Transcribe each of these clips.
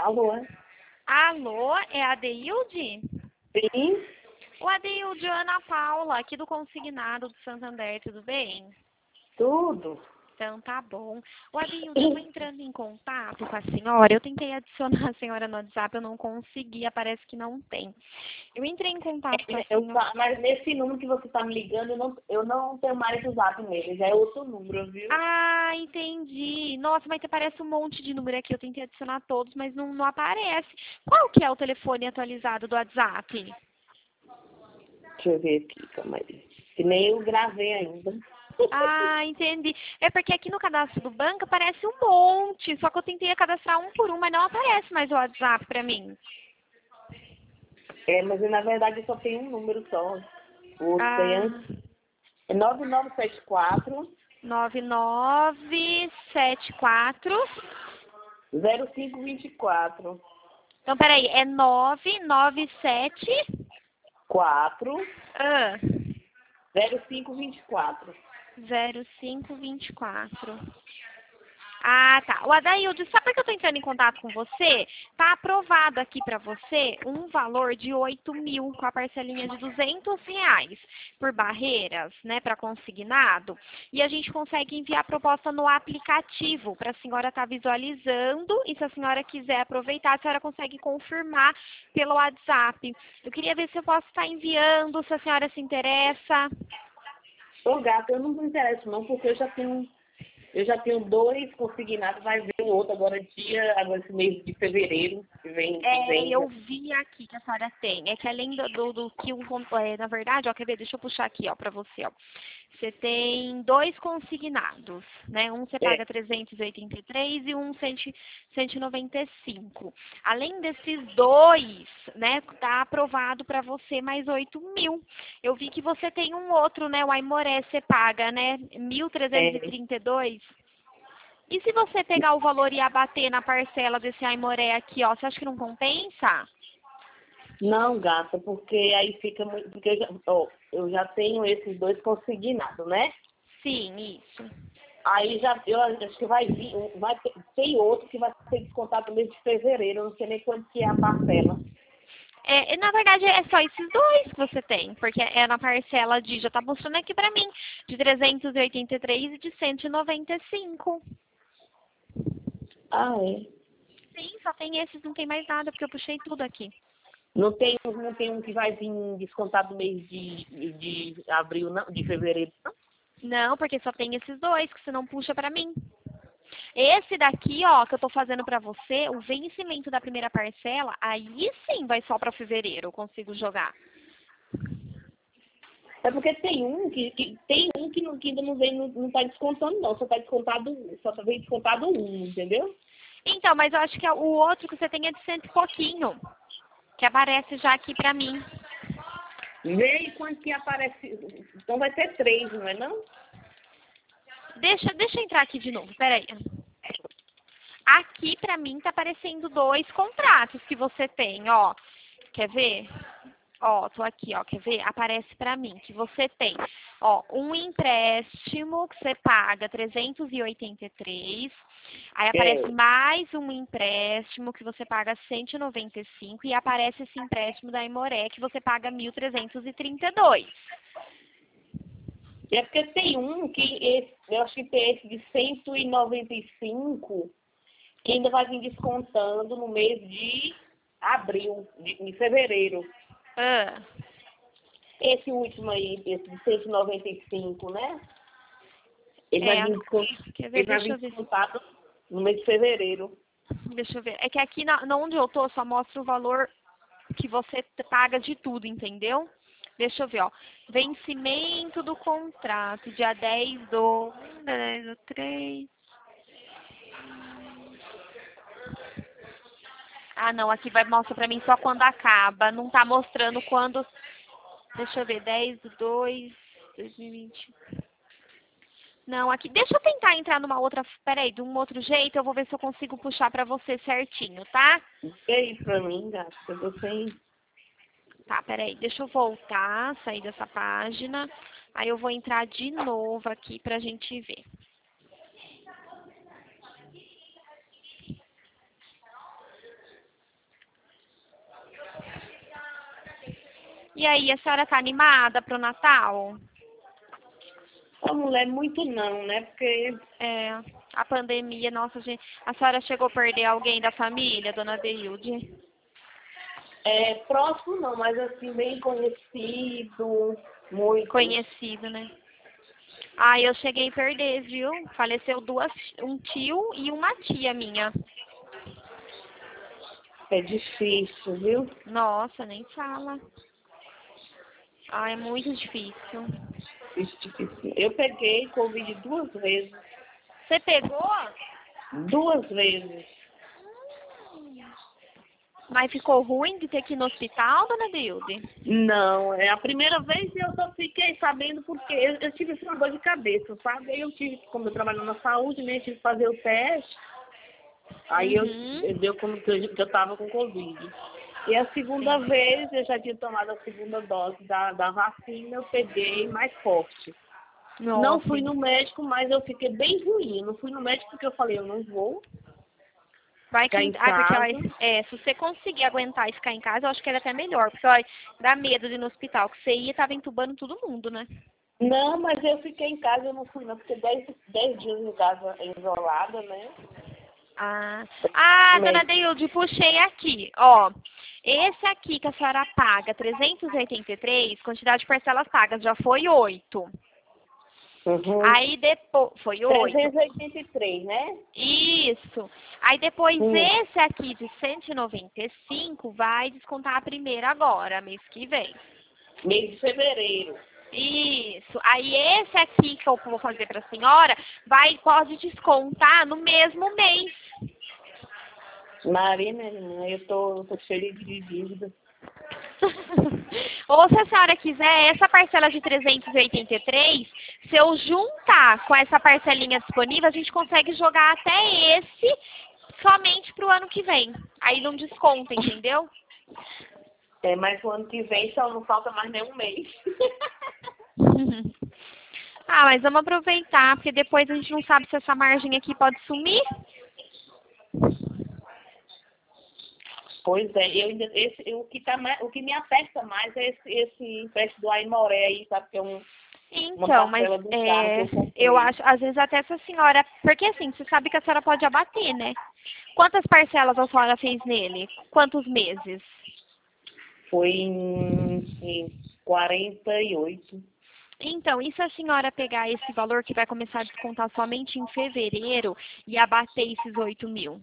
Alô? Alô, é a Adeilde? Sim, O Adeilde, Ana Paula, aqui do Consignado do Santander, tudo bem? tudo. Então tá bom. O Adeilde, eu tô entrando em contato com a senhora. Eu tentei adicionar a senhora no WhatsApp, eu não consegui, parece que não tem. Eu entrei em contato com a senhora. Mas nesse número que você está me ligando, eu não tenho mais o zap nele, já é outro número, viu? Ah, entendi. Nossa, mas aparece um monte de número aqui. Eu tentei adicionar todos, mas não aparece. Qual que é o telefone atualizado do WhatsApp? Deixa eu ver aqui, calma aí. Que nem eu gravei ainda. Ah, entendi. É porque aqui no cadastro do banco aparece um monte, só que eu tentei cadastrar um por um, mas não aparece mais o WhatsApp pra mim. É, mas na verdade eu só tenho um número só. O outro tem Ah, é 9974 9974. 0524 Então, peraí, é 997. 4 Ah, 0524. 0524. Ah, tá. O Adaildo, sabe por que eu tô entrando em contato com você? Tá aprovado aqui pra você um valor de 8.000 com a parcelinha de R$ 200 por barreiras, né, para consignado. E a gente consegue enviar a proposta no aplicativo para a senhora estar visualizando e se a senhora quiser aproveitar, a senhora consegue confirmar pelo WhatsApp. Eu queria ver se eu posso estar enviando, se a senhora se interessa. Ô gato, eu não me interesso não, porque eu já tenho 2 consignados, vai ver o outro agora esse mês de fevereiro, que vem. Eu vi aqui que a senhora tem. É que além do que na verdade, ó, quer ver? Deixa eu puxar aqui, ó, pra você, ó. Você tem 2 consignados, né? Um você É, paga 383 e um 195. Além desses 2, né, tá aprovado pra você mais 8.000. Eu vi que você tem um outro, né? O Aimoré você paga, né? é. 1.332. E se você pegar o valor e abater na parcela desse Aimoré aqui, ó, você acha que não compensa? Não, gata, porque aí fica muito. Porque eu já tenho esses 2 consignados, né? Sim, isso. Aí eu acho que vai vir, tem outro que vai ser descontado no mês de fevereiro, eu não sei nem quanto que é a parcela. Na verdade, é só esses 2 que você tem, porque é na parcela de, já tá mostrando aqui pra mim, de 383 e de 195. Ah, é. Sim, só tem esses, não tem mais nada, porque eu puxei tudo aqui. Não tem um que vai vir descontado no mês de abril, não? De fevereiro, não? Não, porque só tem esses 2 que você não puxa pra mim. Esse daqui, ó, que eu tô fazendo pra você, o vencimento da primeira parcela, aí sim vai só pra fevereiro, eu consigo jogar. É porque tem um que ainda não vem, não tá descontando, não. Só vem descontado um, entendeu? Então, mas eu acho que o outro que você tem é de cento e pouquinho, que aparece já aqui pra mim. Vê quanto que aparece. Então vai ter 3, não é não? Deixa eu entrar aqui de novo, peraí. Aqui pra mim tá aparecendo 2 contratos que você tem, ó. Quer ver? Ó, tô aqui, ó, quer ver? Aparece pra mim que você tem, ó, um empréstimo que você paga 383. Aí aparece É. mais um empréstimo que você paga 195 e aparece esse empréstimo da Imoré que você paga 1.332. É porque tem um eu acho que tem esse de 195 que ainda vai vir descontando no mês de abril, de fevereiro. Ah, Esse último aí, esse de 195, né? Ele vai vir, quer ver? ele vai Deixa vir eu ver. descontado no mês de fevereiro. Deixa eu ver. É que aqui onde eu tô só mostra o valor que você paga de tudo, entendeu? Deixa eu ver, ó. Vencimento do contrato, dia 10/3. Ah, não, aqui vai mostrar pra mim só quando acaba. Não tá mostrando quando. Deixa eu ver, 10/2/2020. Não, aqui. Deixa eu tentar entrar numa outra. Peraí, de um outro jeito, eu vou ver se eu consigo puxar pra você certinho, tá? Vê aí pra mim, gato, eu tô sem. Tá, peraí, deixa eu voltar, sair dessa página. Aí eu vou entrar de novo aqui pra gente ver. E aí, a senhora tá animada pro Natal? A mulher muito não, né? Porque É, a pandemia, nossa, gente, a senhora chegou a perder alguém da família, dona Deilde? próximo não, mas assim, bem conhecido, muito. Conhecido, né? Ah, eu cheguei a perder, viu? Faleceu um tio e uma tia minha. É difícil, viu? Nossa, nem fala. Ah, é muito difícil. Difícil. Eu peguei Covid 2 vezes. Você pegou? 2 vezes. Mas ficou ruim de ter que ir no hospital, dona Deilde? Não, é a primeira vez e eu só fiquei sabendo porque eu tive assim, uma dor de cabeça, sabe? Aí eu tive, como eu trabalho na saúde, né? Tive que fazer o teste. Aí Uhum. deu como que eu tava com Covid. E a segunda Sim. vez, eu já tinha tomado a segunda dose da vacina, eu peguei mais forte. Não Nossa. fui no médico, mas eu fiquei bem ruim. Eu não fui no médico porque eu falei, eu não vou Vai ficar que. em Ah, porque, ó, casa. se você conseguir aguentar e ficar em casa, eu acho que era até melhor. Porque, ó, dá medo de ir no hospital, que você ia e tava entubando todo mundo, né? Não, mas eu fiquei em casa, eu não fui não, porque 10 dias em casa isolada, né? Dona Médico. Deilde, puxei aqui, ó. Esse aqui que a senhora paga, 383, quantidade de parcelas pagas, já foi 8. Uhum. Aí depois, foi 8. 383, né? Isso. Aí depois Hum. esse aqui de 195 vai descontar a primeira agora, mês que vem. Mês de fevereiro. Isso. Aí esse aqui que eu vou fazer para a senhora pode descontar no mesmo mês. Maria, minha irmã, eu tô cheia de dívida. Ou se a senhora quiser, essa parcela de 383, se eu juntar com essa parcelinha disponível, a gente consegue jogar até esse somente para o ano que vem. Aí não desconta, entendeu? Mas o ano que vem só não falta mais nem um mês. Ah, mas vamos aproveitar, porque depois a gente não sabe se essa margem aqui pode sumir. Pois é, o que me aperta mais é esse empréstimo do Aimoré aí, sabe? Que é uma Então, mas parcela do carro que eu eu comprei. acho, às vezes até essa senhora, porque assim, você sabe que a senhora pode abater, né? Quantas parcelas a senhora fez nele? Quantos meses? Foi em 48. Então, e se a senhora pegar esse valor que vai começar a descontar somente em fevereiro e abater esses 8 mil?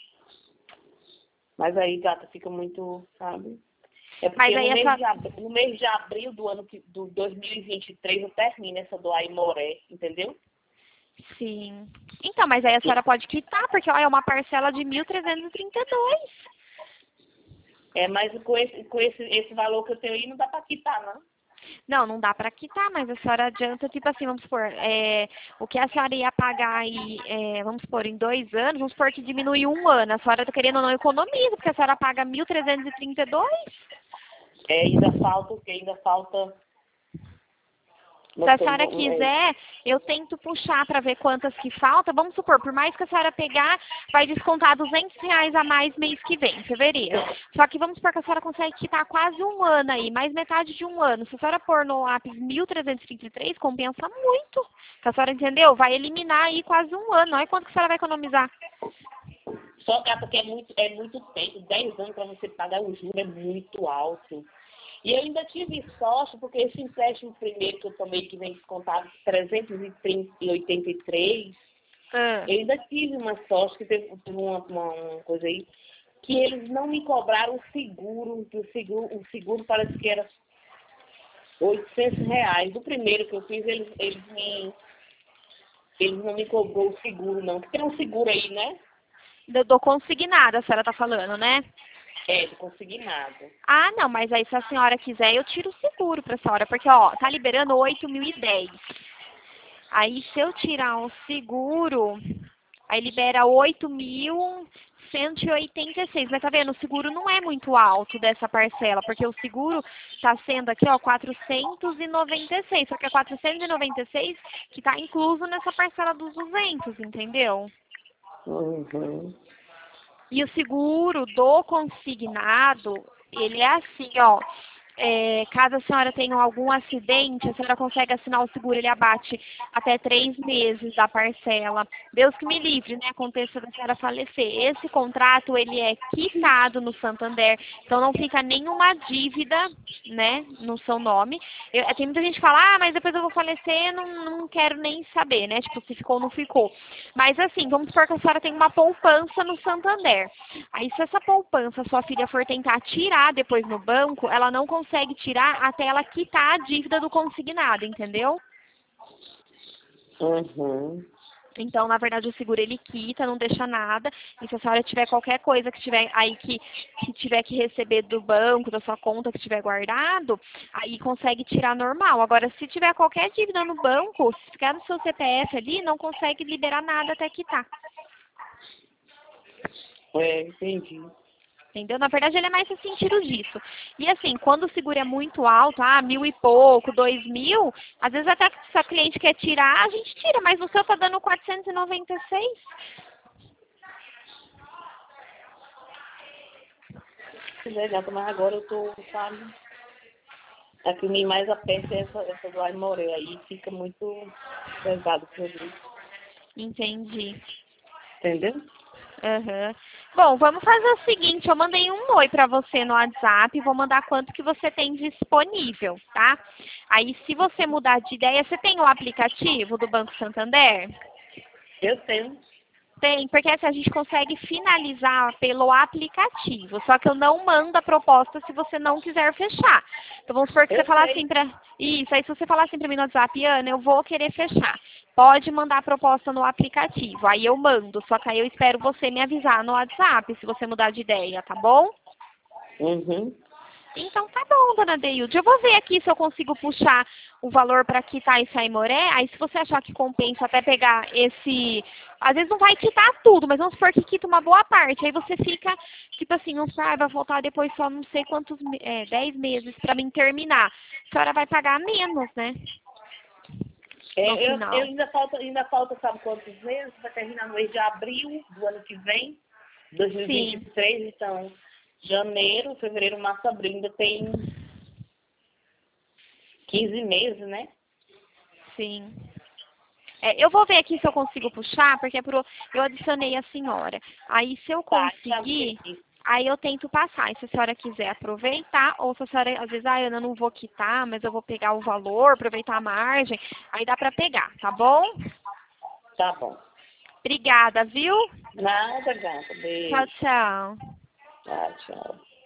Mas aí, gata, fica muito, sabe? É Mas porque aí essa. no mês de abril do 2023 eu termino essa do Aimoré, entendeu? Sim. Então, mas aí a senhora pode quitar, porque ó, é uma parcela de 1.332. Mas com esse valor que eu tenho aí não dá pra quitar, não. Não, não dá para quitar, mas a senhora adianta, tipo assim, vamos supor, o que a senhora ia pagar aí, vamos supor, em 2 anos, vamos supor que diminui um ano, a senhora tá querendo ou não economiza, porque a senhora paga 1.332. Ainda falta o quê? Ainda falta. Se Não a sei, senhora quiser, eu tento puxar para ver quantas que falta. Vamos supor, por mais que a senhora pegar, vai descontar R$ 200 a mais mês que vem, em fevereiro. Só que vamos supor que a senhora consegue quitar quase um ano aí, mais metade de um ano. Se a senhora pôr no lápis 1.333, compensa muito. Se a senhora entendeu? Vai eliminar aí quase um ano. Olha quanto que a senhora vai economizar. Só, gata, que é muito tempo. 10 anos para você pagar o juro é muito alto. E eu ainda tive sorte, porque esse empréstimo primeiro que eu tomei, que vem descontado 383, Ah. eu ainda tive uma sorte, que teve uma coisa aí, que eles não me cobraram o seguro, que o seguro parece que era R$ 800. Do primeiro que eu fiz, eles não me cobrou o seguro, não. Porque tem um seguro aí, né? Do consignado, a senhora tá falando, né? Do consignado. Ah, não, mas aí se a senhora quiser, eu tiro o seguro pra senhora, porque, ó, tá liberando 8.010. Aí, se eu tirar o seguro, aí libera 8.186. Mas tá vendo, o seguro não é muito alto dessa parcela, porque o seguro tá sendo aqui, ó, 496. Só que é 496 que tá incluso nessa parcela dos 200, entendeu? Uhum. E o seguro do consignado, ele é assim, ó. caso a senhora tenha algum acidente, a senhora consegue assinar o seguro, ele abate até 3 meses da parcela. Deus que me livre, né? Aconteça da senhora falecer. Esse contrato, ele é quitado no Santander, então não fica nenhuma dívida, né, no seu nome. Tem muita gente que fala, mas depois eu vou falecer, não quero nem saber, né? Tipo, se ficou ou não ficou. Mas assim, vamos supor que a senhora tem uma poupança no Santander. Aí se essa poupança sua filha for tentar tirar depois no banco, ela não consegue tirar até ela quitar a dívida do consignado, entendeu? Uhum. Então, na verdade, o seguro ele quita, não deixa nada. E se a senhora tiver qualquer coisa que tiver aí que tiver que receber do banco, da sua conta que tiver guardado, aí consegue tirar normal. Agora, se tiver qualquer dívida no banco, se ficar no seu CPF ali, não consegue liberar nada até quitar. Entendi. Entendeu? Na verdade, ele é mais no sentido disso. E assim, quando o seguro é muito alto, 1.000 e pouco, 2.000, às vezes até se a cliente quer tirar, a gente tira, mas o seu tá dando 496. Legal, mas agora eu tô, sabe? A que me mais aperta é essa do Aimoré. Aí fica muito pesado pra mim. Entendi. Entendeu? Aham. Bom, vamos fazer o seguinte, eu mandei um oi pra você no WhatsApp, vou mandar quanto que você tem disponível, tá? Aí, se você mudar de ideia, você tem o aplicativo do Banco Santander? Eu tenho. Tem, porque assim, a gente consegue finalizar pelo aplicativo, só que eu não mando a proposta se você não quiser fechar. Então vamos supor que você Eu falar sei. assim pra... Isso, aí se você falar assim pra mim no WhatsApp, Ana, eu vou querer fechar. Pode mandar a proposta no aplicativo, aí eu mando, só que aí eu espero você me avisar no WhatsApp se você mudar de ideia, tá bom? Uhum. Então tá bom, dona Deilde. Eu vou ver aqui se eu consigo puxar o valor para quitar esse Aimoré. Aí se você achar que compensa até pegar esse... Às vezes não vai quitar tudo, mas vamos supor que quita uma boa parte. Aí você fica, tipo assim, vamos supor, vai voltar depois só não sei quantos, 10 meses para mim terminar. A senhora vai pagar menos, né? No Eu final. ainda falta, sabe quantos meses? Vai terminar no mês de abril do ano que vem, Sim, 2023, então janeiro, fevereiro, março, abril, ainda tem 15 meses, né? sim. Eu vou ver aqui se eu consigo puxar, porque eu adicionei a senhora. Aí, se eu Tá, já conseguir, vi isso. aí eu tento passar. E se a senhora quiser aproveitar, ou se a senhora, às vezes, Ana, eu não vou quitar, mas eu vou pegar o valor, aproveitar a margem, aí dá pra pegar, tá bom? Tá bom. Obrigada, viu? Nada, gata. Tchau, Beijo. tchau. Tá, tchau.